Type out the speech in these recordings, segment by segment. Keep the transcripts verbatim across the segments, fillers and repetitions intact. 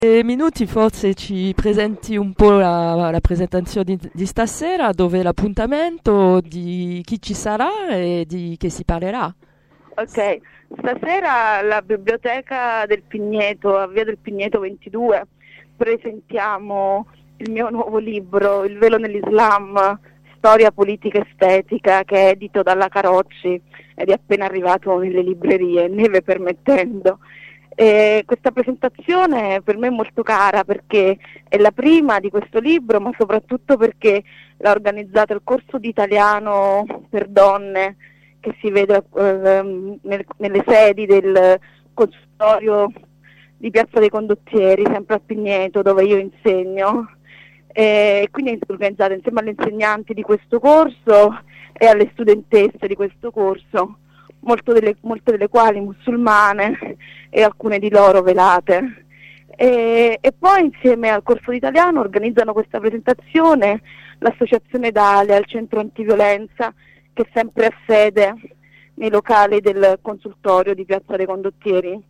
Eh, minuti forse ci presenti un po' la, la presentazione di, di stasera, dove è l'appuntamento, di chi ci sarà e di che si parlerà. Ok, stasera alla Biblioteca del Pigneto, a Via del Pigneto ventidue, presentiamo il mio nuovo libro, Il velo nell'Islam, storia politica estetica, che è edito dalla Carocci ed è appena arrivato nelle librerie, neve permettendo. E questa presentazione per me è molto cara perché è la prima di questo libro, ma soprattutto perché l'ha organizzato il corso di italiano per donne che si vede eh, nel, nelle sedi del consultorio di Piazza dei Condottieri, sempre a Pigneto, dove io insegno. E quindi è organizzata insieme alle insegnanti di questo corso e alle studentesse di questo corso, molte delle, molte delle quali musulmane e alcune di loro velate. E, e poi insieme al corso di italiano organizzano questa presentazione l'associazione Dalia, il centro antiviolenza, che sempre ha sede nei locali del consultorio di Piazza dei Condottieri.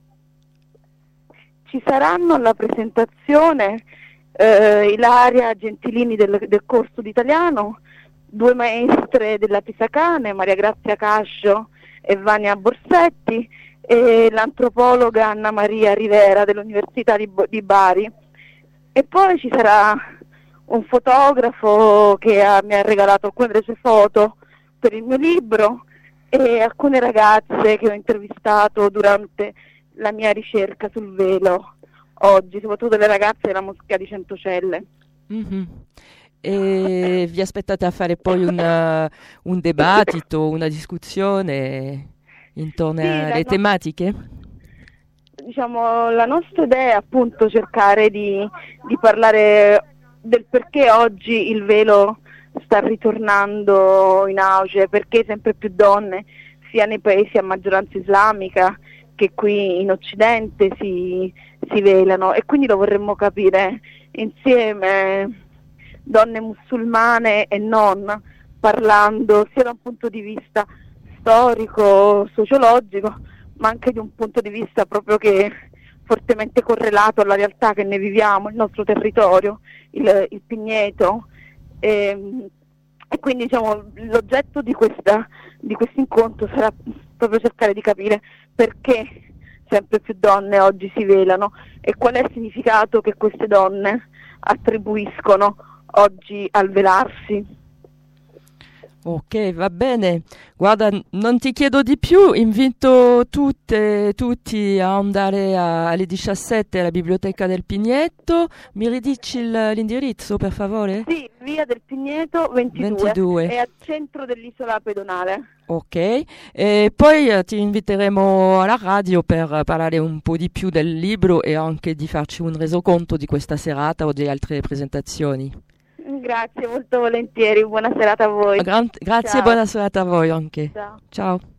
Ci saranno alla presentazione eh, Ilaria Gentilini del, del corso di italiano, due maestre della Pisacane, Maria Grazia Cascio e Vania Borsetti, e l'antropologa Anna Maria Rivera dell'Università di, di Bari. E poi ci sarà un fotografo che ha, mi ha regalato alcune delle sue foto per il mio libro e alcune ragazze che ho intervistato durante la mia ricerca sul velo oggi, soprattutto le ragazze della Moschea di Centocelle. Mhm. E vi aspettate a fare poi una- un dibattito, una discussione intorno Sì, la alle no- tematiche? diciamo, la nostra idea è appunto cercare di, di parlare del perché oggi il velo sta ritornando in auge, perché sempre più donne, sia nei paesi a maggioranza islamica che qui in Occidente, si, si velano, e quindi lo vorremmo capire insieme, donne musulmane e non, parlando sia da un punto di vista storico, sociologico, ma anche di un punto di vista proprio che è fortemente correlato alla realtà che ne viviamo, il nostro territorio, il, il Pigneto. E, e quindi diciamo, l'oggetto di questa di questo incontro sarà proprio cercare di capire perché sempre più donne oggi si velano e qual è il significato che queste donne attribuiscono oggi al velarsi. Ok, va bene. Guarda, n- non ti chiedo di più, invito tutte, tutti a andare a- alle diciassette alla Biblioteca del Pigneto. Mi ridici il- l'indirizzo, per favore? Sì, via del Pigneto ventidue, ventidue. è al centro dell'isola pedonale. Ok, e poi eh, ti inviteremo alla radio per parlare un po' di più del libro e anche di farci un resoconto di questa serata o di altre presentazioni. Grazie, molto volentieri, buona serata a voi. Gran- grazie e Ciao. buona serata a voi anche. Ciao. Ciao.